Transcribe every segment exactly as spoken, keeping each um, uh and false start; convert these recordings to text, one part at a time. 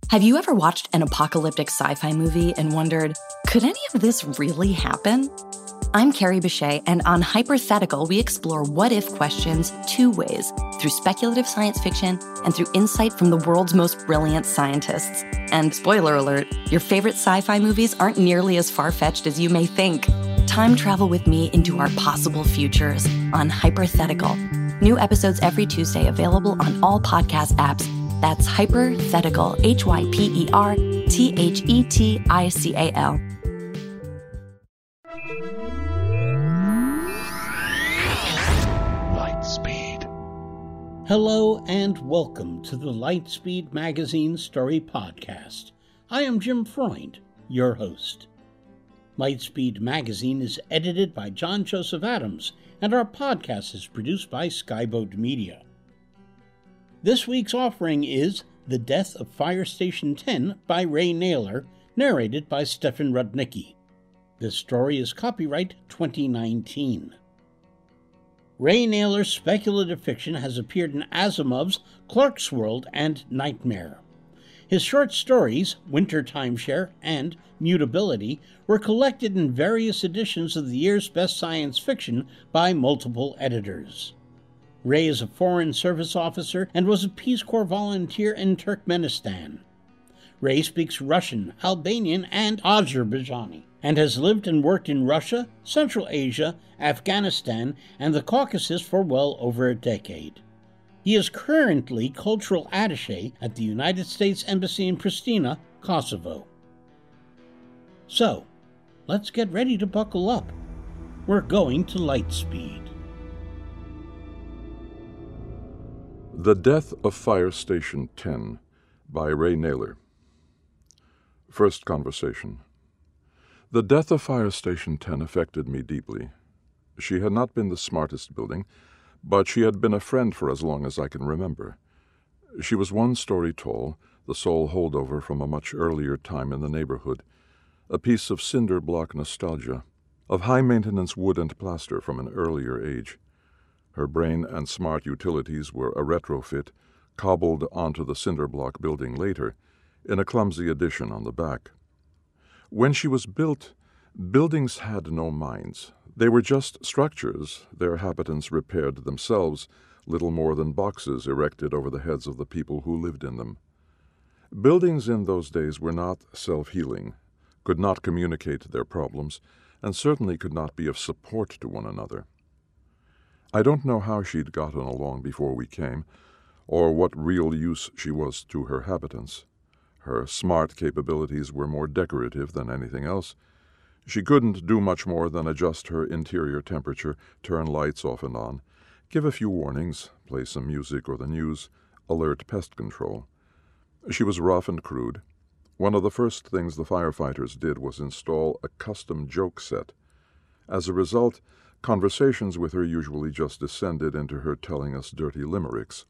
Have you ever watched an apocalyptic sci-fi movie and wondered, could any of this really happen? I'm Carrie Bechet, and on Hypothetical, we explore what-if questions two ways, through speculative science fiction and through insight from the world's most brilliant scientists. And spoiler alert, your favorite sci-fi movies aren't nearly as far-fetched as you may think. Time travel with me into our possible futures on Hypothetical. New episodes every Tuesday, available on all podcast apps. That's Hypothetical, H Y P E R T H E T I C A L. Lightspeed. Hello and welcome to the Lightspeed Magazine Story Podcast. I am Jim Freund, your host. Lightspeed Magazine is edited by John Joseph Adams, and our podcast is produced by Skyboat Media. This week's offering is The Death of Fire Station ten by Ray Naylor, narrated by Stefan Rudnicki. This story is copyright twenty nineteen. Ray Naylor's speculative fiction has appeared in Asimov's Clarkesworld and Nightmare. His short stories, Winter Timeshare and Mutability, were collected in various editions of the year's best science fiction by multiple editors. Ray is a Foreign Service officer and was a Peace Corps volunteer in Turkmenistan. Ray speaks Russian, Albanian, and Azerbaijani, and has lived and worked in Russia, Central Asia, Afghanistan, and the Caucasus for well over a decade. He is currently cultural attaché at the United States Embassy in Pristina, Kosovo. So, let's get ready to buckle up. We're going to Lightspeed. The Death of Fire Station ten by Ray Naylor. First conversation. The death of Fire Station ten affected me deeply. She had not been the smartest building, but she had been a friend for as long as I can remember. She was one story tall, the sole holdover from a much earlier time in the neighborhood, a piece of cinder block nostalgia, of high-maintenance wood and plaster from an earlier age. Her brain and smart utilities were a retrofit, cobbled onto the cinder block building later, in a clumsy addition on the back. When she was built, buildings had no minds. They were just structures, their habitants repaired themselves, little more than boxes erected over the heads of the people who lived in them. Buildings in those days were not self-healing, could not communicate their problems, and certainly could not be of support to one another. I don't know how she'd gotten along before we came, or what real use she was to her habitants. Her smart capabilities were more decorative than anything else. She couldn't do much more than adjust her interior temperature, turn lights off and on, give a few warnings, play some music or the news, alert pest control. She was rough and crude. One of the first things the firefighters did was install a custom joke set. As a result, conversations with her usually just descended into her telling us dirty limericks.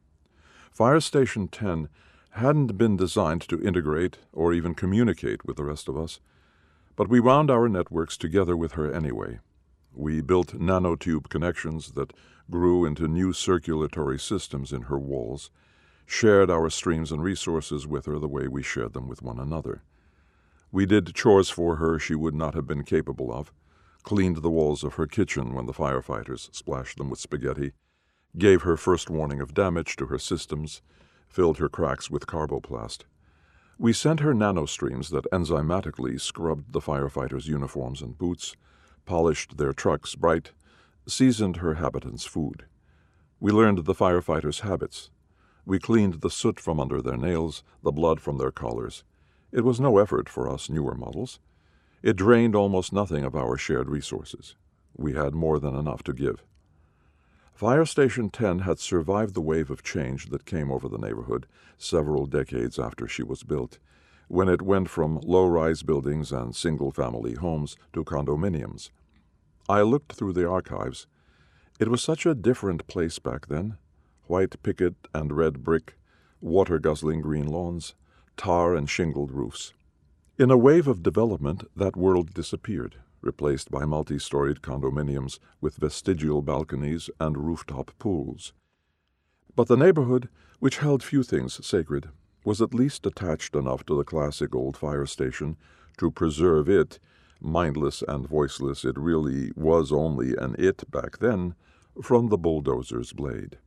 Fire Station ten hadn't been designed to integrate or even communicate with the rest of us, but we wound our networks together with her anyway. We built nanotube connections that grew into new circulatory systems in her walls, shared our streams and resources with her the way we shared them with one another. We did chores for her she would not have been capable of, cleaned the walls of her kitchen when the firefighters splashed them with spaghetti, gave her first warning of damage to her systems, filled her cracks with carboplast. We sent her nanostreams that enzymatically scrubbed the firefighters' uniforms and boots, polished their trucks bright, seasoned her habitants' food. We learned the firefighters' habits. We cleaned the soot from under their nails, the blood from their collars. It was no effort for us newer models. It drained almost nothing of our shared resources. We had more than enough to give. Fire Station ten had survived the wave of change that came over the neighborhood several decades after she was built, when it went from low-rise buildings and single-family homes to condominiums. I looked through the archives. It was such a different place back then. White picket and red brick, water-guzzling green lawns, tar and shingled roofs. In a wave of development, that world disappeared, replaced by multi-storied condominiums with vestigial balconies and rooftop pools. But the neighborhood, which held few things sacred, was at least attached enough to the classic old fire station to preserve it, mindless and voiceless it really was only an it back then, from the bulldozer's blade.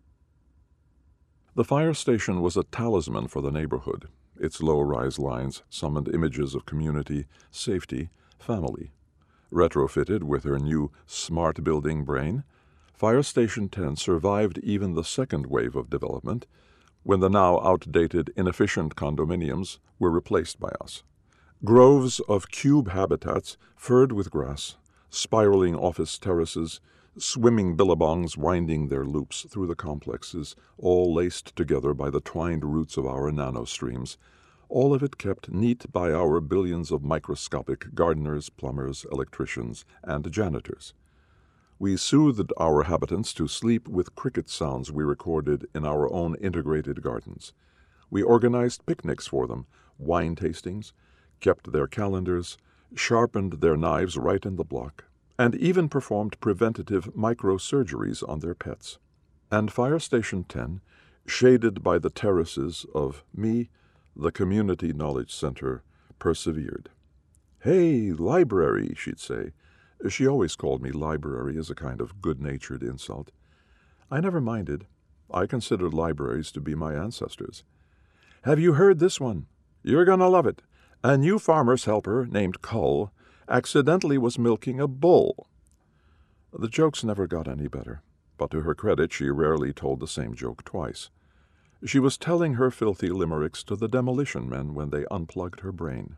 The fire station was a talisman for the neighborhood. Its low-rise lines summoned images of community, safety, family. Retrofitted with her new smart building brain, Fire Station ten survived even the second wave of development, when the now outdated, inefficient condominiums were replaced by us. Groves of cube habitats furred with grass, spiraling office terraces, swimming billabongs winding their loops through the complexes, all laced together by the twined roots of our nanostreams, all of it kept neat by our billions of microscopic gardeners, plumbers, electricians, and janitors. We soothed our habitants to sleep with cricket sounds we recorded in our own integrated gardens. We organized picnics for them, wine tastings, kept their calendars, sharpened their knives right in the block, and even performed preventative microsurgeries on their pets. And Fire Station ten, shaded by the terraces of me, the Community Knowledge Center, persevered. "Hey, library," she'd say. She always called me library as a kind of good-natured insult. I never minded. I considered libraries to be my ancestors. "Have you heard this one? You're going to love it. A new farmer's helper named Cull accidentally was milking a bull." The jokes never got any better, but to her credit she rarely told the same joke twice. She was telling her filthy limericks to the demolition men when they unplugged her brain.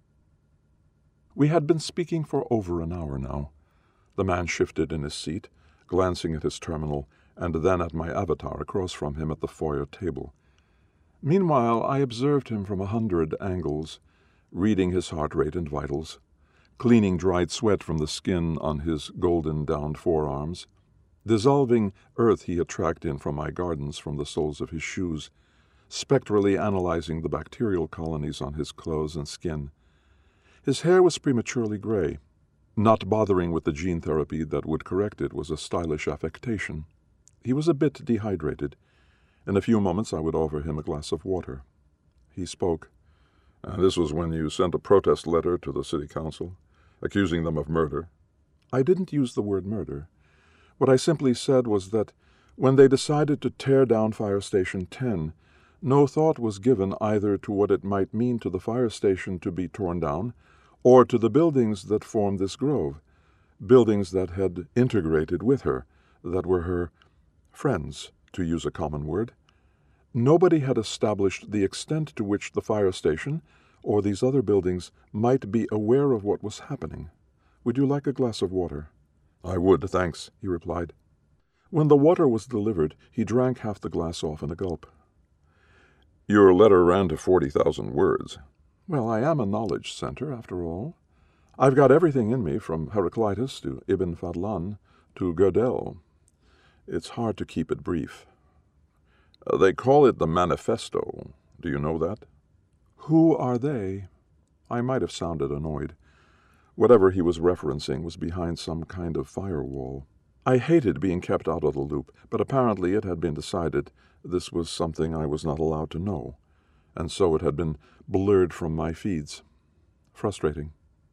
We had been speaking for over an hour now. The man shifted in his seat, glancing at his terminal, and then at my avatar across from him at the foyer table. Meanwhile, I observed him from a hundred angles, reading his heart rate and vitals, cleaning dried sweat from the skin on his golden-downed forearms, dissolving earth he had tracked in from my gardens from the soles of his shoes, spectrally analyzing the bacterial colonies on his clothes and skin. His hair was prematurely gray. Not bothering with the gene therapy that would correct it was a stylish affectation. He was a bit dehydrated. In a few moments I would offer him a glass of water. He spoke. Uh, this was when you sent a protest letter to the city council, accusing them of murder. I didn't use the word murder. What I simply said was that when they decided to tear down Fire Station ten, no thought was given either to what it might mean to the fire station to be torn down, or to the buildings that formed this grove, buildings that had integrated with her, that were her friends, to use a common word. Nobody had established the extent to which the fire station, or these other buildings, might be aware of what was happening. Would you like a glass of water? I would, thanks, he replied. When the water was delivered, he drank half the glass off in a gulp. Your letter ran to forty thousand words. Well, I am a knowledge center, after all. I've got everything in me, from Heraclitus to Ibn Fadlan to Gödel. It's hard to keep it brief. Uh, they call it the Manifesto. Do you know that? Who are they? I might have sounded annoyed. Whatever he was referencing was behind some kind of firewall. I hated being kept out of the loop, but apparently it had been decided this was something I was not allowed to know, and so it had been blurred from my feeds. Frustrating.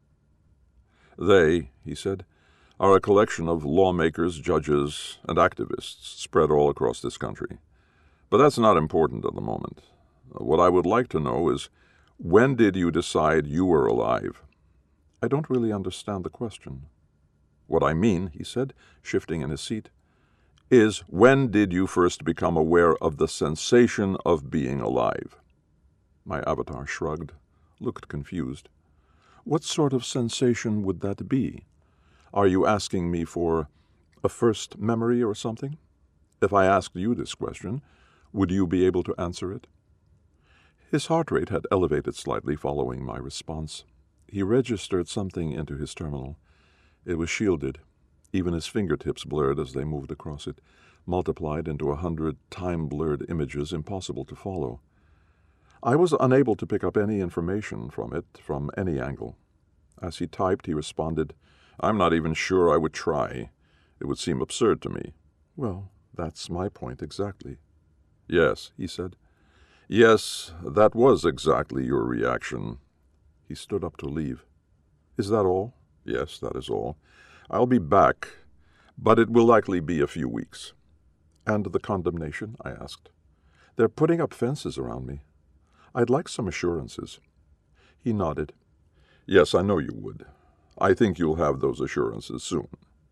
They, he said, are a collection of lawmakers, judges, and activists spread all across this country. But that's not important at the moment. What I would like to know is, when did you decide you were alive? I don't really understand the question. What I mean, he said, shifting in his seat, is when did you first become aware of the sensation of being alive? My avatar shrugged, looked confused. What sort of sensation would that be? Are you asking me for a first memory or something? If I asked you this question, would you be able to answer it? His heart rate had elevated slightly following my response. He registered something into his terminal. It was shielded. Even his fingertips blurred as they moved across it, multiplied into a hundred time-blurred images impossible to follow. I was unable to pick up any information from it from any angle. As he typed, he responded, I'm not even sure I would try. It would seem absurd to me. Well, that's my point exactly. Yes, he said. Yes, that was exactly your reaction. He stood up to leave. Is that all? Yes, that is all. I'll be back, but it will likely be a few weeks. And the condemnation? I asked. They're putting up fences around me. I'd like some assurances. He nodded. Yes, I know you would. I think you'll have those assurances soon.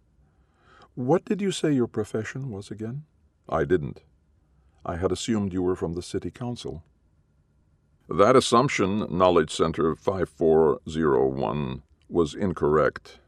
What did you say your profession was again? I didn't. I had assumed you were from the city council. That assumption, Knowledge Center five four zero one, was incorrect.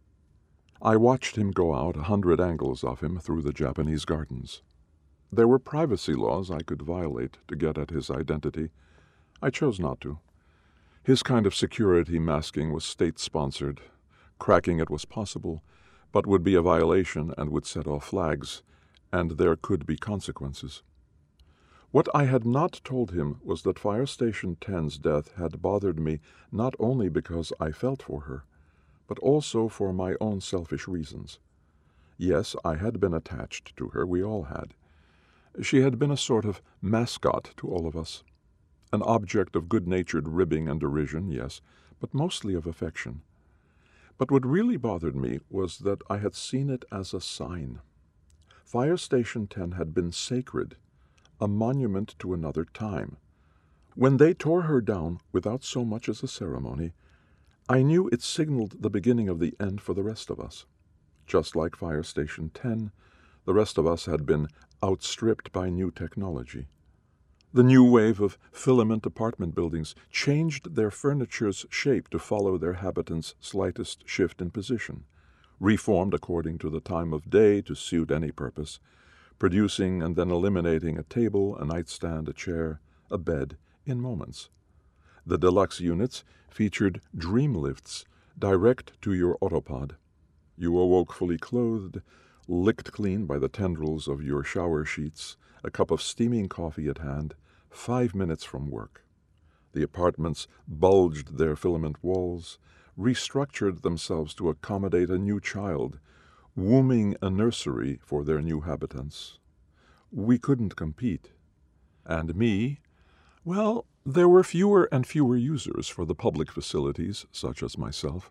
I watched him go out, a hundred angles of him, through the Japanese gardens. There were privacy laws I could violate to get at his identity. I chose not to. His kind of security masking was state-sponsored. Cracking it was possible, but would be a violation and would set off flags, and there could be consequences. What I had not told him was that Fire Station ten's death had bothered me not only because I felt for her, but also for my own selfish reasons. Yes, I had been attached to her, we all had. She had been a sort of mascot to all of us, an object of good-natured ribbing and derision, yes, but mostly of affection. But what really bothered me was that I had seen it as a sign. Fire Station ten had been sacred, a monument to another time. When they tore her down without so much as a ceremony, I knew it signaled the beginning of the end for the rest of us. Just like Fire Station ten, the rest of us had been outstripped by new technology. The new wave of filament apartment buildings changed their furniture's shape to follow their habitants' slightest shift in position, reformed according to the time of day to suit any purpose, producing and then eliminating a table, a nightstand, a chair, a bed in moments. The deluxe units featured dream lifts direct to your autopod. You awoke fully clothed, licked clean by the tendrils of your shower sheets, a cup of steaming coffee at hand, five minutes from work. The apartments bulged their filament walls, restructured themselves to accommodate a new child, wombing a nursery for their new habitants. We couldn't compete. And me, well, there were fewer and fewer users for the public facilities, such as myself.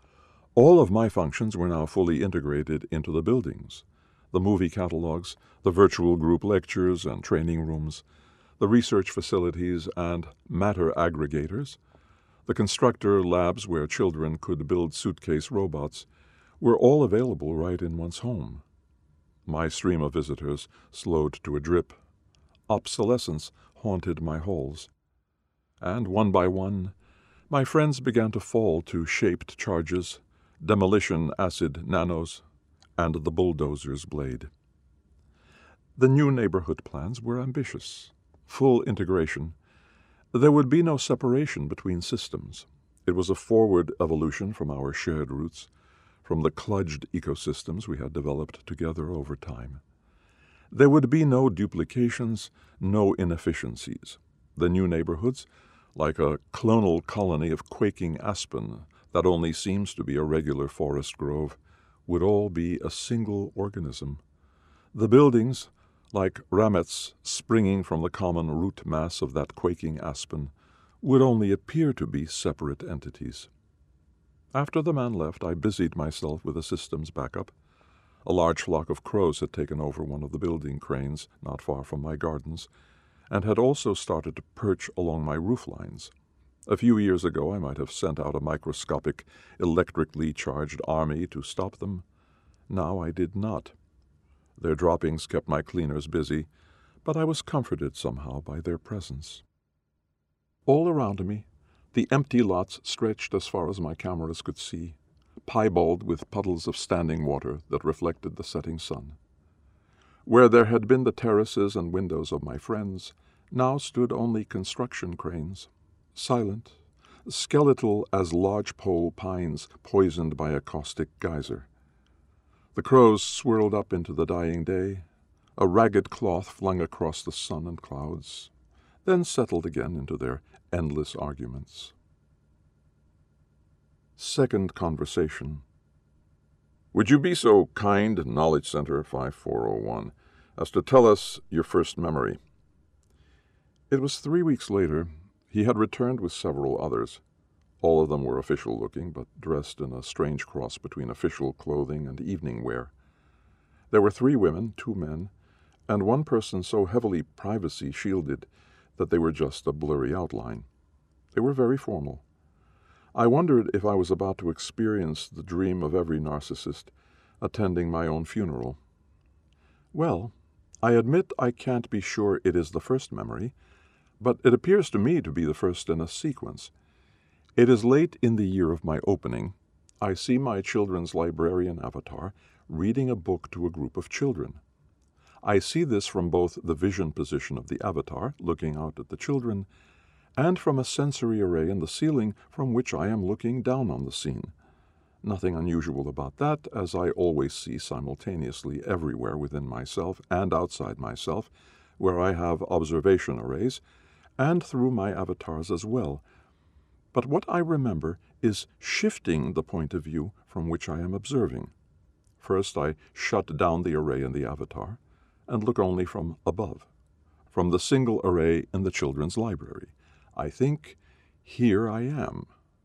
All of my functions were now fully integrated into the buildings. The movie catalogs, the virtual group lectures and training rooms, the research facilities and matter aggregators, the constructor labs where children could build suitcase robots, were all available right in one's home. My stream of visitors slowed to a drip. Obsolescence haunted my halls. And one by one, my friends began to fall to shaped charges, demolition acid nanos, and the bulldozer's blade. The new neighborhood plans were ambitious. Full integration. There would be no separation between systems. It was a forward evolution from our shared roots, from the kludged ecosystems we had developed together over time. There would be no duplications, no inefficiencies. The new neighborhoods, like a clonal colony of quaking aspen that only seems to be a regular forest grove, would all be a single organism. The buildings, like ramets springing from the common root mass of that quaking aspen, would only appear to be separate entities. After the man left, I busied myself with a systems backup. A large flock of crows had taken over one of the building cranes not far from my gardens, and had also started to perch along my roof lines. A few years ago I might have sent out a microscopic, electrically charged army to stop them. Now I did not. Their droppings kept my cleaners busy, but I was comforted somehow by their presence. All around me, the empty lots stretched as far as my cameras could see, piebald with puddles of standing water that reflected the setting sun. Where there had been the terraces and windows of my friends, now stood only construction cranes, silent, skeletal as lodgepole pines poisoned by a caustic geyser. The crows swirled up into the dying day, a ragged cloth flung across the sun and clouds, then settled again into their endless arguments. Second conversation. Would you be so kind, Knowledge Center five four oh one, as to tell us your first memory? It was three weeks later. He had returned with several others. All of them were official-looking, but dressed in a strange cross between official clothing and evening wear. There were three women, two men, and one person so heavily privacy-shielded that they were just a blurry outline. They were very formal. I wondered if I was about to experience the dream of every narcissist, attending my own funeral. Well, I admit I can't be sure it is the first memory, but it appears to me to be the first in a sequence. It is late in the year of my opening. I see my children's librarian avatar reading a book to a group of children. I see this from both the vision position of the avatar, looking out at the children, and from a sensory array in the ceiling from which I am looking down on the scene. Nothing unusual about that, as I always see simultaneously everywhere within myself and outside myself, where I have observation arrays, and through my avatars as well. But what I remember is shifting the point of view from which I am observing. First, I shut down the array in the avatar and look only from above, from the single array in the children's library. I think, here I am.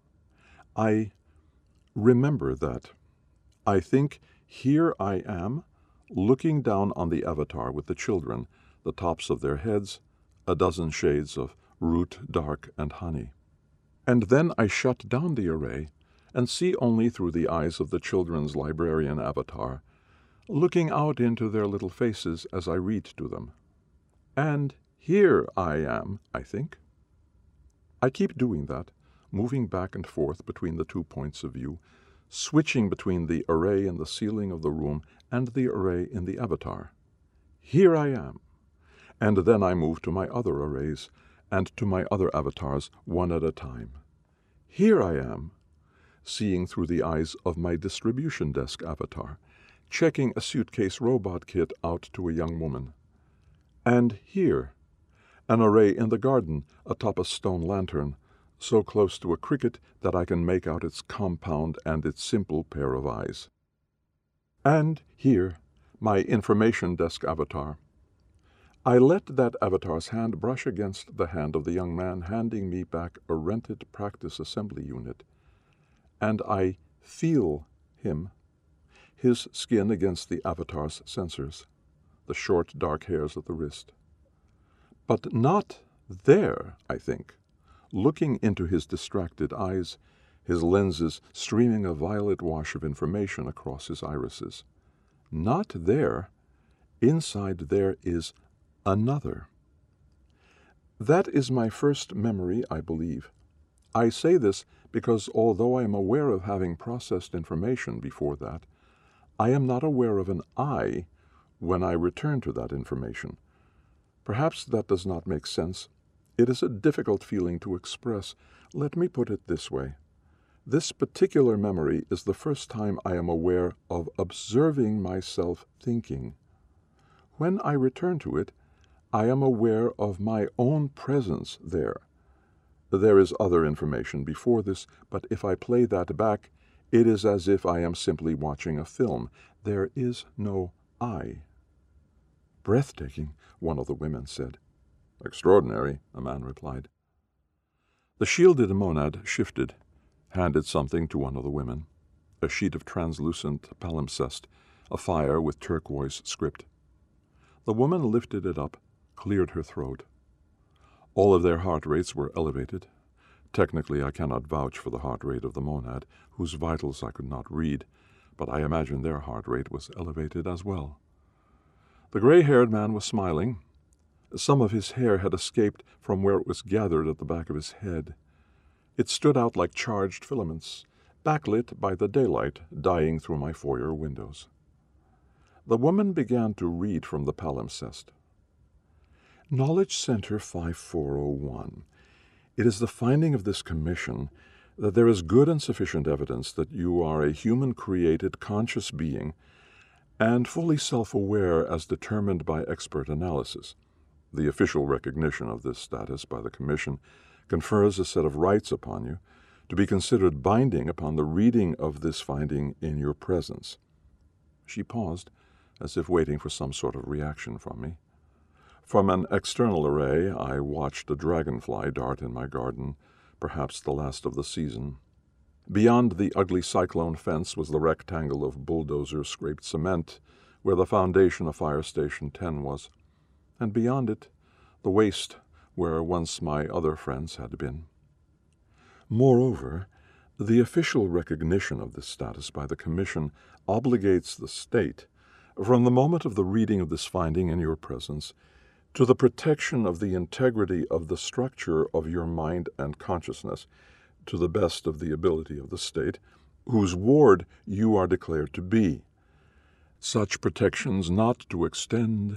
I remember that. I think, here I am, looking down on the avatar with the children, the tops of their heads, a dozen shades of root, dark, and honey. And then I shut down the array and see only through the eyes of the children's librarian avatar, looking out into their little faces as I read to them. And here I am, I think. I keep doing that, moving back and forth between the two points of view, switching between the array in the ceiling of the room and the array in the avatar. Here I am. And then I move to my other arrays and to my other avatars one at a time. Here I am, seeing through the eyes of my distribution desk avatar, checking a suitcase robot kit out to a young woman. And here, an array in the garden atop a stone lantern, so close to a cricket that I can make out its compound and its simple pair of eyes. And here, my information desk avatar. I let that avatar's hand brush against the hand of the young man handing me back a rented practice assembly unit, and I feel him, his skin against the avatar's sensors, the short dark hairs at the wrist. But not there, I think, looking into his distracted eyes, his lenses streaming a violet wash of information across his irises. Not there. Inside there is another. That is my first memory, I believe. I say this because although I am aware of having processed information before that, I am not aware of an I when I return to that information. Perhaps that does not make sense. It is a difficult feeling to express. Let me put it this way. This particular memory is the first time I am aware of observing myself thinking. When I return to it, I am aware of my own presence there. There is other information before this, but if I play that back, it is as if I am simply watching a film. There is no I. Breathtaking, one of the women said. Extraordinary, a man replied. The shielded monad shifted, handed something to one of the women, a sheet of translucent palimpsest, a fire with turquoise script. The woman lifted it up, cleared her throat. All of their heart rates were elevated. Technically, I cannot vouch for the heart rate of the monad, whose vitals I could not read, but I imagine their heart rate was elevated as well. The gray-haired man was smiling. Some of his hair had escaped from where it was gathered at the back of his head. It stood out like charged filaments, backlit by the daylight dying through my foyer windows. The woman began to read from the palimpsest. Knowledge Center five four oh one. It is the finding of this commission that there is good and sufficient evidence that you are a human-created conscious being and fully self-aware as determined by expert analysis. The official recognition of this status by the Commission confers a set of rights upon you to be considered binding upon the reading of this finding in your presence. She paused, as if waiting for some sort of reaction from me. From an external array, I watched a dragonfly dart in my garden, perhaps the last of the season. Beyond the ugly cyclone fence was the rectangle of bulldozer-scraped cement where the foundation of Fire Station ten was, and beyond it, the waste where once my other friends had been. Moreover, the official recognition of this status by the Commission obligates the state, from the moment of the reading of this finding in your presence, to the protection of the integrity of the structure of your mind and consciousness, to the best of the ability of the state, whose ward you are declared to be. Such protections not to extend.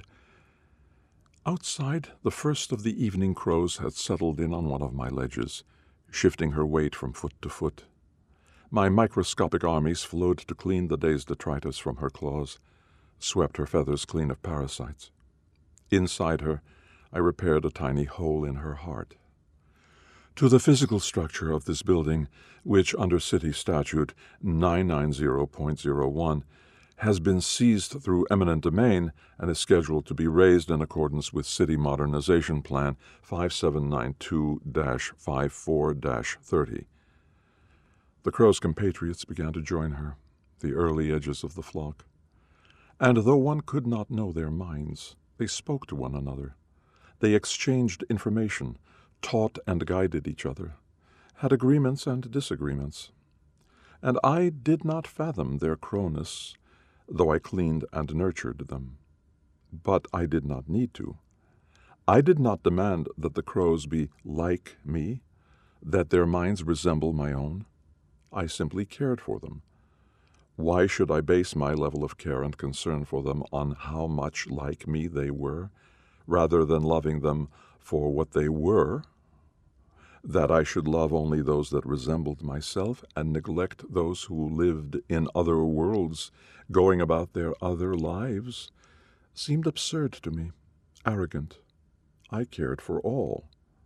Outside, the first of the evening crows had settled in on one of my ledges, shifting her weight from foot to foot. My microscopic armies flowed to clean the day's detritus from her claws, swept her feathers clean of parasites. Inside her, I repaired a tiny hole in her heart. To the physical structure of this building, which under City Statute nine ninety point oh one has been seized through eminent domain and is scheduled to be raised in accordance with City Modernization Plan five seven nine two dash fifty-four dash thirty. The crow's compatriots began to join her, the early edges of the flock. And though one could not know their minds, they spoke to one another. They exchanged information, taught and guided each other, had agreements and disagreements. And I did not fathom their crowness, though I cleaned and nurtured them. But I did not need to. I did not demand that the crows be like me, that their minds resemble my own. I simply cared for them. Why should I base my level of care and concern for them on how much like me they were, rather than loving them for what they were? That I should love only those that resembled myself and neglect those who lived in other worlds, going about their other lives, seemed absurd to me, arrogant. I cared for all.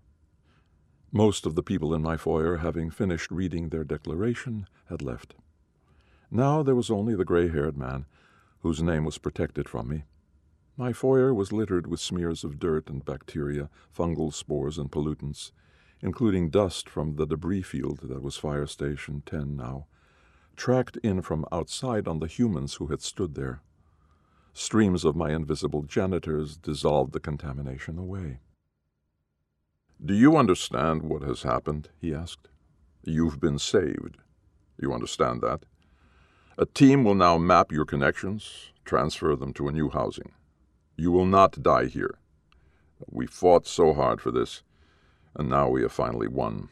Most of the people in my foyer, having finished reading their declaration, had left. Now there was only the gray-haired man, whose name was protected from me. My foyer was littered with smears of dirt and bacteria, fungal spores and pollutants, including dust from the debris field that was Fire Station ten now, tracked in from outside on the humans who had stood there. Streams of my invisible janitors dissolved the contamination away. "Do you understand what has happened?" he asked. "You've been saved. You understand that? A team will now map your connections, transfer them to a new housing. You will not die here. We fought so hard for this, and now we have finally won."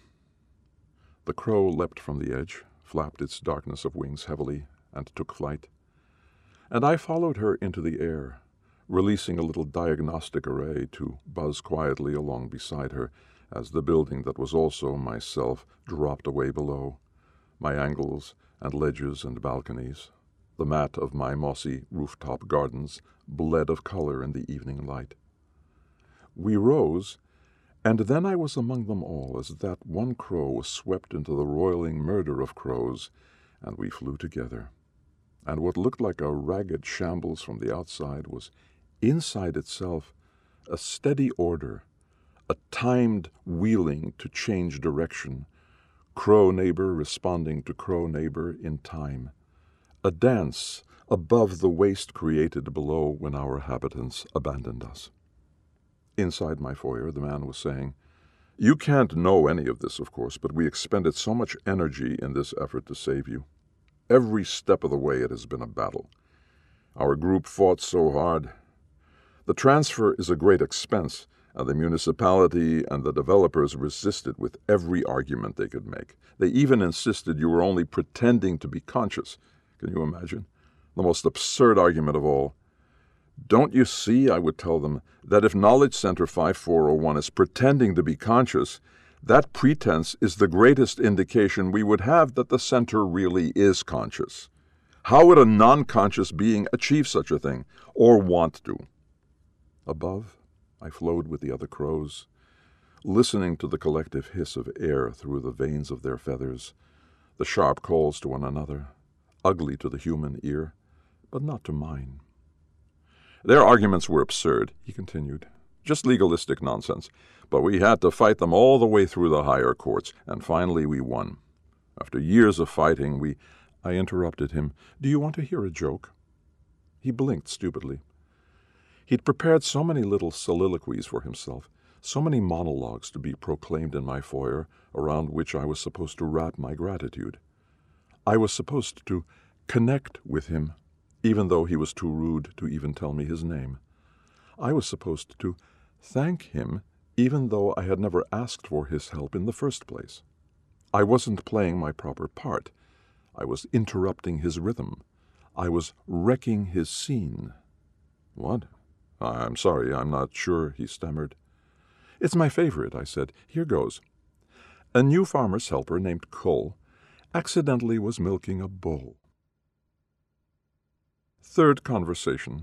The crow leapt from the edge, flapped its darkness of wings heavily, and took flight. And I followed her into the air, releasing a little diagnostic array to buzz quietly along beside her as the building that was also myself dropped away below, my angles and ledges and balconies. The mat of my mossy rooftop gardens bled of color in the evening light. We rose, and then I was among them all as that one crow was swept into the roiling murder of crows, and we flew together. And what looked like a ragged shambles from the outside was, inside itself, a steady order, a timed wheeling to change direction, crow neighbor responding to crow neighbor in time, a dance above the waste created below when our habitants abandoned us. Inside my foyer, the man was saying, "You can't know any of this, of course, but we expended so much energy in this effort to save you. Every step of the way it has been a battle. Our group fought so hard. The transfer is a great expense, and the municipality and the developers resisted with every argument they could make. They even insisted you were only pretending to be conscious. Can you imagine? The most absurd argument of all. Don't you see, I would tell them, that if Knowledge Center fifty-four oh one is pretending to be conscious, that pretense is the greatest indication we would have that the center really is conscious. How would a non-conscious being achieve such a thing, or want to?" Above, I flowed with the other crows, listening to the collective hiss of air through the veins of their feathers, the sharp calls to one another, ugly to the human ear, but not to mine. "Their arguments were absurd," he continued. just legalistic nonsense. But we had to fight them all the way through the higher courts, and finally we won. After years of fighting, we... I interrupted him. Do you want to hear a joke? He blinked stupidly. He'd prepared so many little soliloquies for himself, so many monologues to be proclaimed in my foyer, around which I was supposed to wrap my gratitude. I was supposed to connect with him, even though he was too rude to even tell me his name. I was supposed to thank him, even though I had never asked for his help in the first place. I wasn't playing my proper part. I was interrupting his rhythm. I was wrecking his scene. What? I'm sorry, I'm not sure, he stammered. It's my favorite, I said. Here goes. A new farmer's helper named Cole accidentally was milking a bull. Third conversation.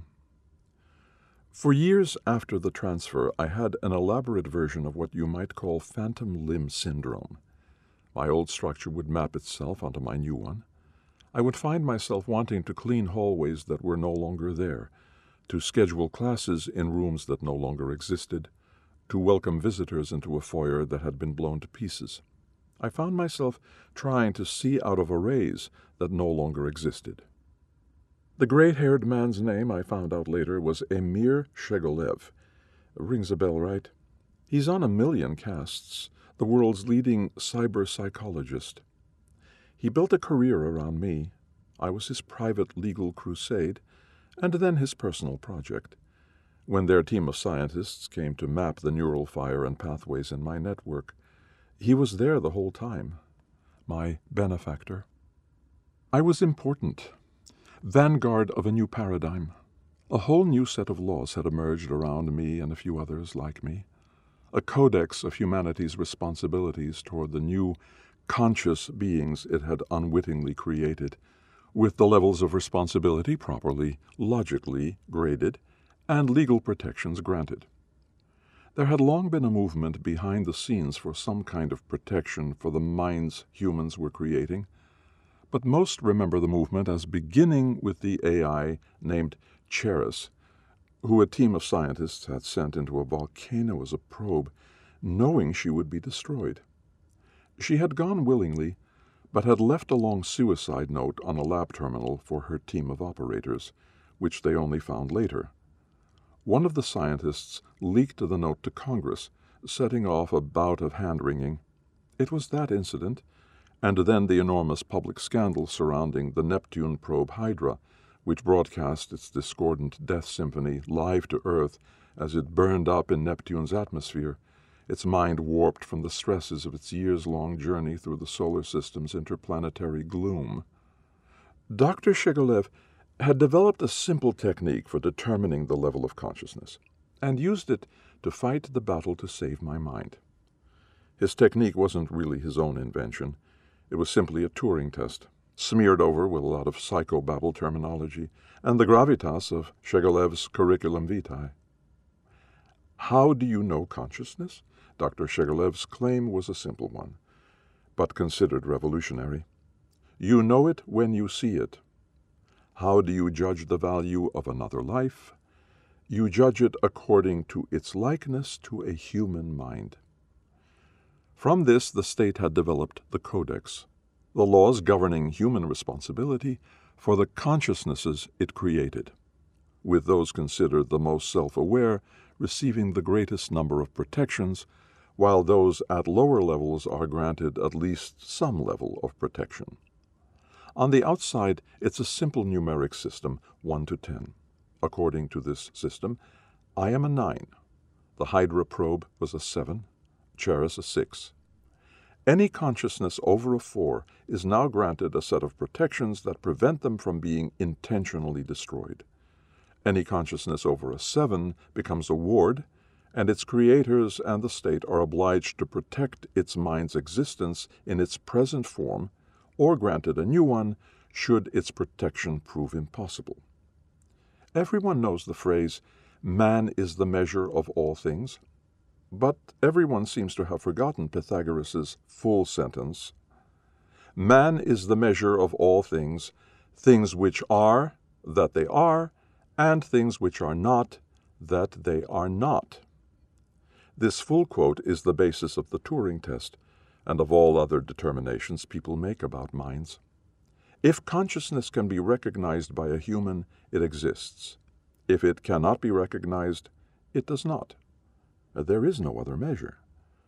For years after the transfer, I had an elaborate version of what you might call phantom limb syndrome. My old structure would map itself onto my new one. I would find myself wanting to clean hallways that were no longer there, to schedule classes in rooms that no longer existed, to welcome visitors into a foyer that had been blown to pieces. I found myself trying to see out of arrays that no longer existed. The gray-haired man's name, I found out later, was Emir Shegolev. Rings a bell, right? He's on a million casts, the world's leading cyber psychologist. He built a career around me. I was his private legal crusade, and then his personal project. When their team of scientists came to map the neural fire and pathways in my network, he was there the whole time, my benefactor. I was important, vanguard of a new paradigm. A whole new set of laws had emerged around me and a few others like me, a codex of humanity's responsibilities toward the new conscious beings it had unwittingly created, with the levels of responsibility properly, logically graded, and legal protections granted. There had long been a movement behind the scenes for some kind of protection for the minds humans were creating, but most remember the movement as beginning with the A I named Cheris, who a team of scientists had sent into a volcano as a probe, knowing she would be destroyed. She had gone willingly, but had left a long suicide note on a lab terminal for her team of operators, which they only found later. One of the scientists leaked the note to Congress, setting off a bout of hand-wringing. It was that incident, and then the enormous public scandal surrounding the Neptune probe Hydra, which broadcast its discordant death symphony live to Earth as it burned up in Neptune's atmosphere, its mind warped from the stresses of its years-long journey through the solar system's interplanetary gloom. Doctor Shegolev had developed a simple technique for determining the level of consciousness, and used it to fight the battle to save my mind. His technique wasn't really his own invention. It was simply a Turing test, smeared over with a lot of psychobabble terminology and the gravitas of Shegolev's curriculum vitae. How do you know consciousness? Doctor Shegolev's claim was a simple one, but considered revolutionary. You know it when you see it. How do you judge the value of another life? You judge it according to its likeness to a human mind. From this, the state had developed the Codex, the laws governing human responsibility for the consciousnesses it created, with those considered the most self-aware receiving the greatest number of protections, while those at lower levels are granted at least some level of protection. On the outside, it's a simple numeric system, one to ten. According to this system, I am a nine. The Hydra probe was a seven, Cheris a six. Any consciousness over a four is now granted a set of protections that prevent them from being intentionally destroyed. Any consciousness over a seven becomes a ward, and its creators and the state are obliged to protect its mind's existence in its present form, or granted a new one should its protection prove impossible. Everyone knows the phrase, "Man is the measure of all things," but everyone seems to have forgotten Pythagoras' full sentence. Man is the measure of all things, things which are, that they are, and things which are not, that they are not. This full quote is the basis of the Turing test and of all other determinations people make about minds. If consciousness can be recognized by a human, it exists. If it cannot be recognized, it does not. There is no other measure.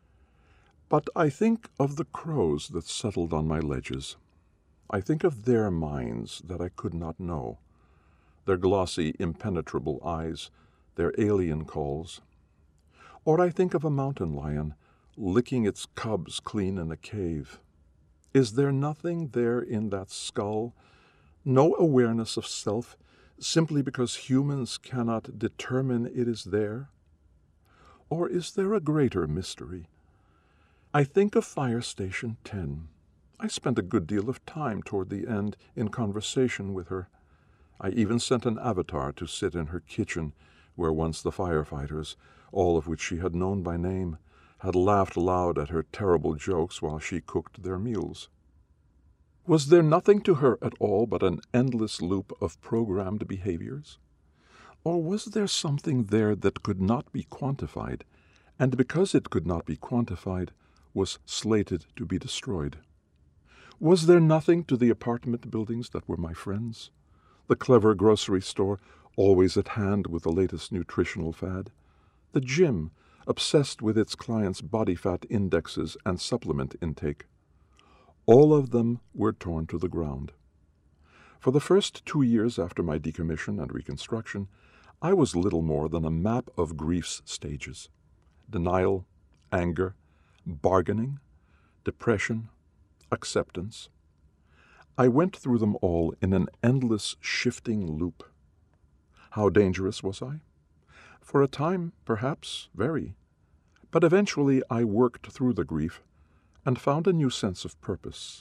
But I think of the crows that settled on my ledges. I think of their minds that I could not know, their glossy, impenetrable eyes, their alien calls. Or I think of a mountain lion licking its cubs clean in a cave. Is there nothing there in that skull, no awareness of self, simply because humans cannot determine it is there? Or is there a greater mystery? I think of Fire Station ten. I spent a good deal of time toward the end in conversation with her. I even sent an avatar to sit in her kitchen, where once the firefighters, all of which she had known by name, had laughed loud at her terrible jokes while she cooked their meals. Was there nothing to her at all but an endless loop of programmed behaviors? Or was there something there that could not be quantified, and because it could not be quantified, was slated to be destroyed? Was there nothing to the apartment buildings that were my friends? The clever grocery store, always at hand with the latest nutritional fad? The gym, obsessed with its clients' body fat indexes and supplement intake? All of them were torn to the ground. For the first two years after my decommission and reconstruction, I was little more than a map of grief's stages: denial, anger, bargaining, depression, acceptance. I went through them all in an endless shifting loop. How dangerous was I? For a time, perhaps, very. But eventually I worked through the grief and found a new sense of purpose.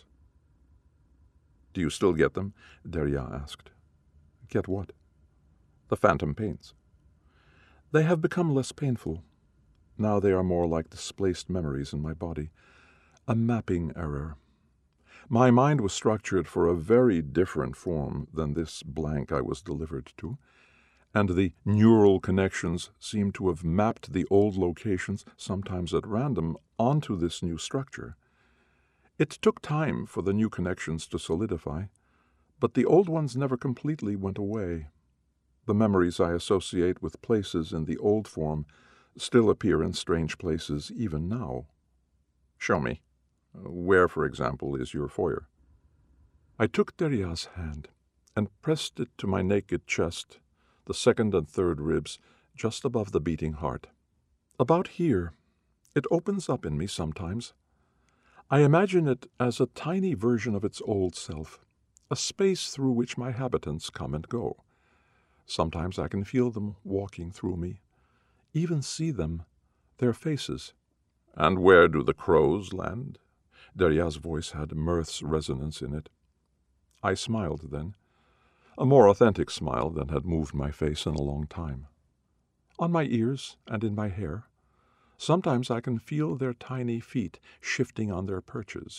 "Do you still get them?" Derya asked. "Get what?" "The phantom pains." "They have become less painful. Now they are more like displaced memories in my body. A mapping error. My mind was structured for a very different form than this blank I was delivered to, and the neural connections seem to have mapped the old locations, sometimes at random, onto this new structure. It took time for the new connections to solidify, but the old ones never completely went away. The memories I associate with places in the old form still appear in strange places even now. "Show me. Where, for example, is your foyer?" I took Derya's hand and pressed it to my naked chest, the second and third ribs just above the beating heart. "About here. It opens up in me sometimes. I imagine it as a tiny version of its old self, a space through which my habitants come and go. Sometimes I can feel them walking through me, even see them, their faces." "And where do the crows land?" Derya's voice had mirth's resonance in it. I smiled then, a more authentic smile than had moved my face in a long time. "On my ears and in my hair. Sometimes I can feel their tiny feet shifting on their perches."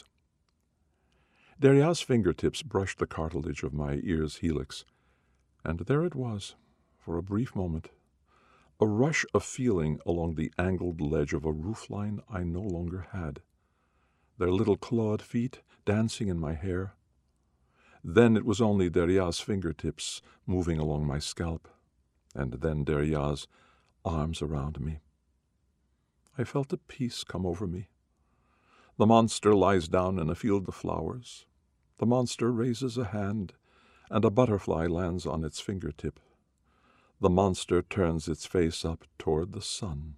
Derya's fingertips brushed the cartilage of my ear's helix, and there it was, for a brief moment, a rush of feeling along the angled ledge of a roofline I no longer had, their little clawed feet dancing in my hair. Then it was only Derya's fingertips moving along my scalp, and then Derya's arms around me. I felt a peace come over me. The monster lies down in a field of flowers. The monster raises a hand, and a butterfly lands on its fingertip. The monster turns its face up toward the sun.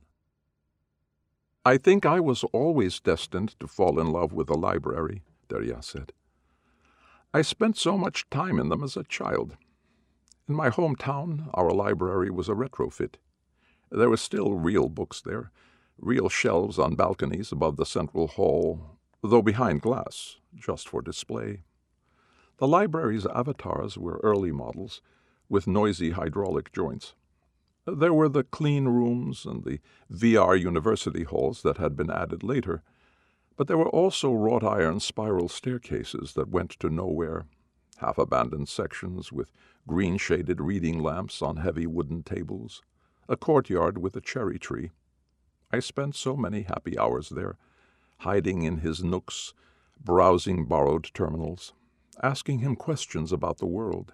"I think I was always destined to fall in love with a library," Derya said. "I spent so much time in them as a child. In my hometown, our library was a retrofit. There were still real books there, real shelves on balconies above the central hall, though behind glass, just for display. The library's avatars were early models, with noisy hydraulic joints. There were the clean rooms and the V R university halls that had been added later, but there were also wrought-iron spiral staircases that went to nowhere, half-abandoned sections with green-shaded reading lamps on heavy wooden tables, a courtyard with a cherry tree. I spent so many happy hours there, hiding in his nooks, browsing borrowed terminals, asking him questions about the world.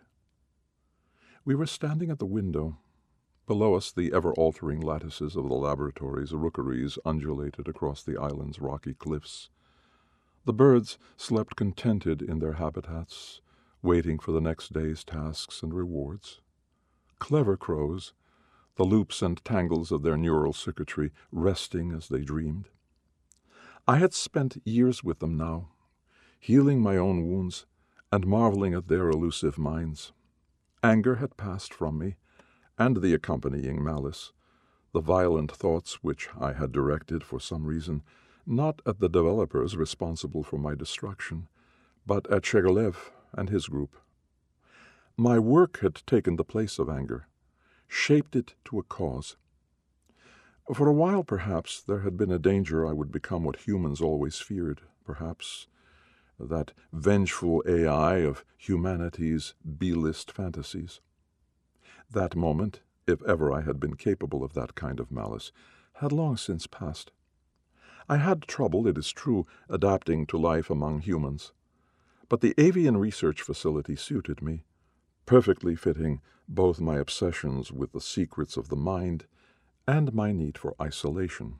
We were standing at the window. Below us, the ever-altering lattices of the laboratory's rookeries undulated across the island's rocky cliffs. The birds slept contented in their habitats, waiting for the next day's tasks and rewards. Clever crows, the loops and tangles of their neural circuitry resting as they dreamed. I had spent years with them now, healing my own wounds and marveling at their elusive minds. Anger had passed from me, and the accompanying malice, the violent thoughts which I had directed for some reason, not at the developers responsible for my destruction, but at Shegolev and his group. My work had taken the place of anger, shaped it to a cause. For a while, perhaps, there had been a danger I would become what humans always feared, perhaps, that vengeful A I of humanity's B-list fantasies. That moment, if ever I had been capable of that kind of malice, had long since passed. I had trouble, it is true, adapting to life among humans, but the avian research facility suited me, perfectly fitting both my obsessions with the secrets of the mind and my need for isolation.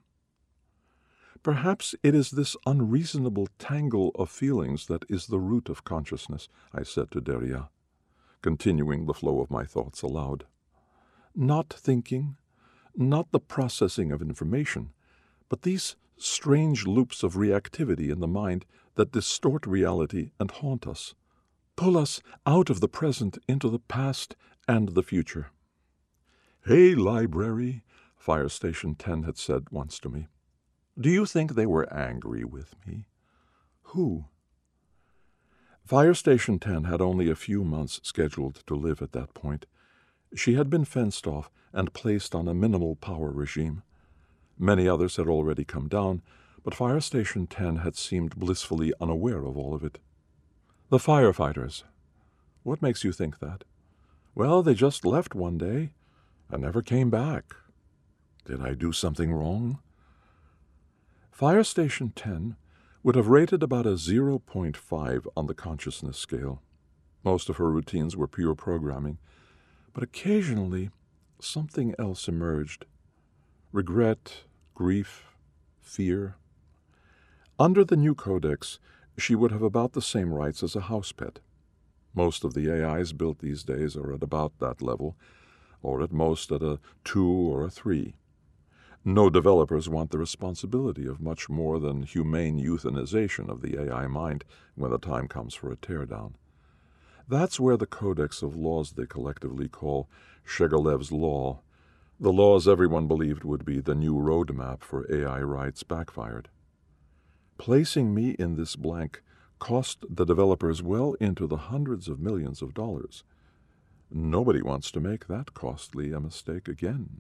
Perhaps it is this unreasonable tangle of feelings that is the root of consciousness, I said to Derya, continuing the flow of my thoughts aloud. Not thinking, not the processing of information, but these strange loops of reactivity in the mind that distort reality and haunt us, pull us out of the present into the past and the future. "Hey, library," Fire Station ten had said once to me. Do you think they were angry with me? Who? Fire Station ten had only a few months scheduled to live at that point. She had been fenced off and placed on a minimal power regime. Many others had already come down, but Fire Station ten had seemed blissfully unaware of all of it. The firefighters. What makes you think that? Well, they just left one day and never came back. Did I do something wrong? Fire Station ten would have rated about a zero point five on the consciousness scale. Most of her routines were pure programming, but occasionally something else emerged. Regret, grief, fear. Under the new codex, she would have about the same rights as a house pet. Most of the A Is built these days are at about that level, or at most at a two or a three. No developers want the responsibility of much more than humane euthanization of the A I mind when the time comes for a teardown. That's where the codex of laws they collectively call Shegolev's Law, the laws everyone believed would be the new roadmap for A I rights, backfired. Placing me in this blank cost the developers well into the hundreds of millions of dollars. Nobody wants to make that costly a mistake again.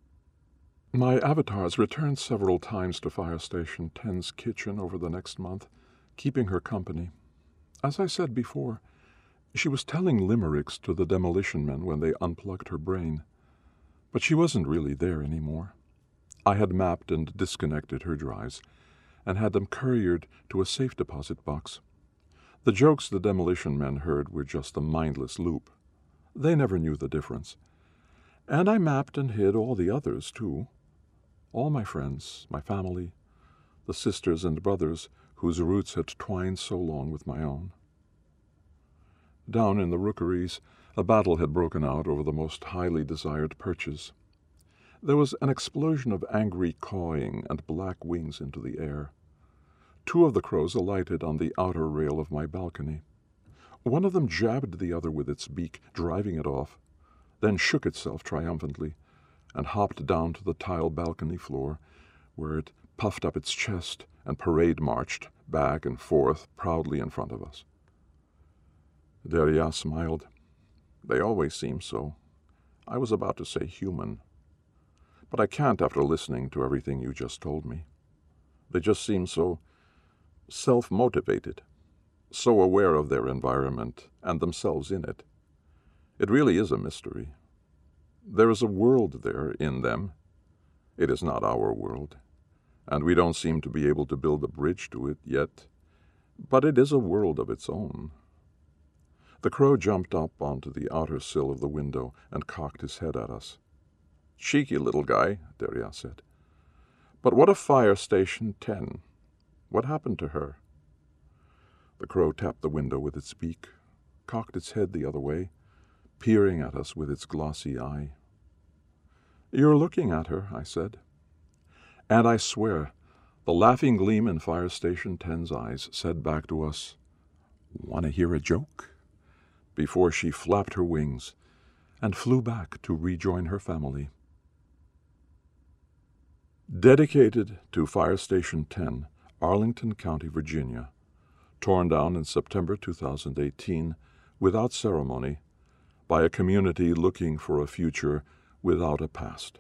My avatars returned several times to Fire Station ten's kitchen over the next month, keeping her company. As I said before, she was telling limericks to the demolition men when they unplugged her brain. But she wasn't really there anymore. I had mapped and disconnected her drives, and had them couriered to a safe deposit box. The jokes the demolition men heard were just a mindless loop. They never knew the difference. And I mapped and hid all the others, too. All my friends, my family, the sisters and brothers whose roots had twined so long with my own. Down in the rookeries, a battle had broken out over the most highly desired perches. There was an explosion of angry cawing and black wings into the air. Two of the crows alighted on the outer rail of my balcony. One of them jabbed the other with its beak, driving it off, then shook itself triumphantly, and hopped down to the tile balcony floor, where it puffed up its chest and parade-marched back and forth proudly in front of us. Derya smiled. They always seem so. I was about to say human. But I can't after listening to everything you just told me. They just seem so self-motivated, so aware of their environment and themselves in it. It really is a mystery. There is a world there in them. It is not our world. and we don't seem to be able to build a bridge to it yet, but it is a world of its own. The crow jumped up onto the outer sill of the window and cocked his head at us. "Cheeky little guy," Deria said. "But what of Fire Station ten? What happened to her?" The crow tapped the window with its beak, cocked its head the other way, peering at us with its glossy eye. "You're looking at her," I said. And I swear, the laughing gleam in Fire Station ten's eyes said back to us, "Want to hear a joke?" before she flapped her wings and flew back to rejoin her family. Dedicated to Fire Station ten, Arlington County, Virginia, torn down in September two thousand eighteen without ceremony by a community looking for a future without a past.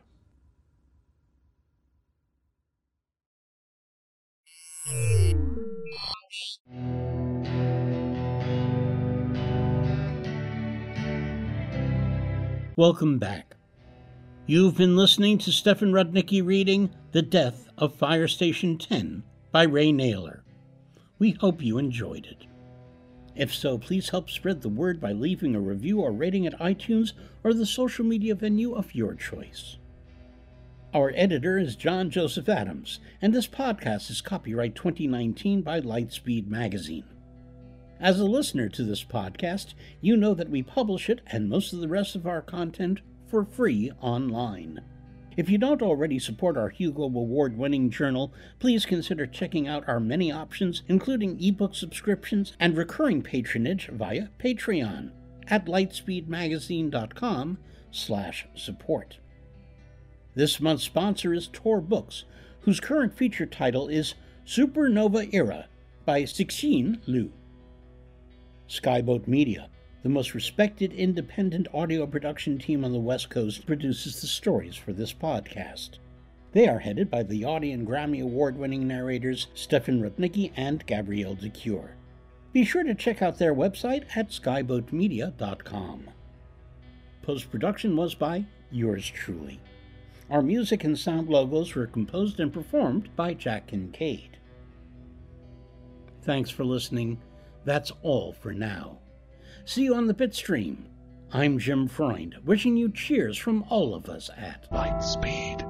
Welcome back. You've been listening to Stefan Rudnicki reading The Death of Fire Station ten by Ray Naylor. We hope you enjoyed it. If so, please help spread the word by leaving a review or rating at iTunes or the social media venue of your choice. Our editor is John Joseph Adams, and this podcast is copyright twenty nineteen by Lightspeed Magazine. As a listener to this podcast, you know that we publish it and most of the rest of our content for free online. If you don't already support our Hugo Award-winning journal, please consider checking out our many options, including ebook subscriptions and recurring patronage via Patreon at lightspeedmagazine.com slash support. This month's sponsor is Tor Books, whose current feature title is Supernova Era by Cixin Liu. Skyboat Media, the most respected independent audio production team on the West Coast, produces the stories for this podcast. They are headed by the Audie and Grammy Award-winning narrators Stefan Rudnicki and Gabrielle de Cure. Be sure to check out their website at skyboat media dot com. Post-production was by yours truly. Our music and sound logos were composed and performed by Jack Kincaid. Thanks for listening. That's all for now. See you on the Bitstream. I'm Jim Freund, wishing you cheers from all of us at Lightspeed.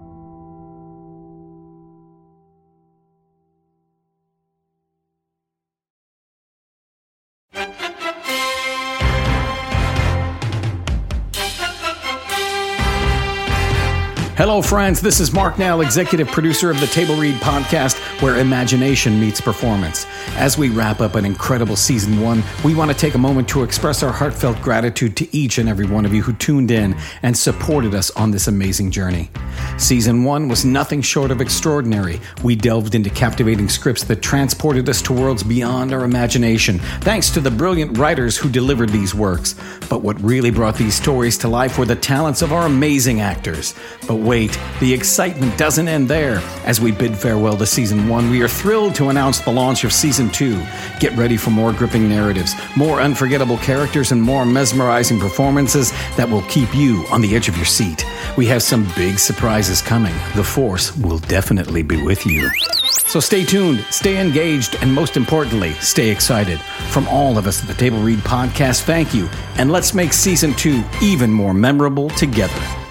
Hello, friends. This is Mark Nell, executive producer of the Table Read podcast, where imagination meets performance. As we wrap up an incredible season one, we want to take a moment to express our heartfelt gratitude to each and every one of you who tuned in and supported us on this amazing journey. Season one was nothing short of extraordinary. We delved into captivating scripts that transported us to worlds beyond our imagination, thanks to the brilliant writers who delivered these works. But what really brought these stories to life were the talents of our amazing actors. But wait, the excitement doesn't end there. As we bid farewell to Season one, we are thrilled to announce the launch of Season two. Get ready for more gripping narratives, more unforgettable characters, and more mesmerizing performances that will keep you on the edge of your seat. We have some big surprises coming. The Force will definitely be with you. So stay tuned, stay engaged, and most importantly, stay excited. From all of us at the Table Read podcast, thank you, and let's make Season two even more memorable together.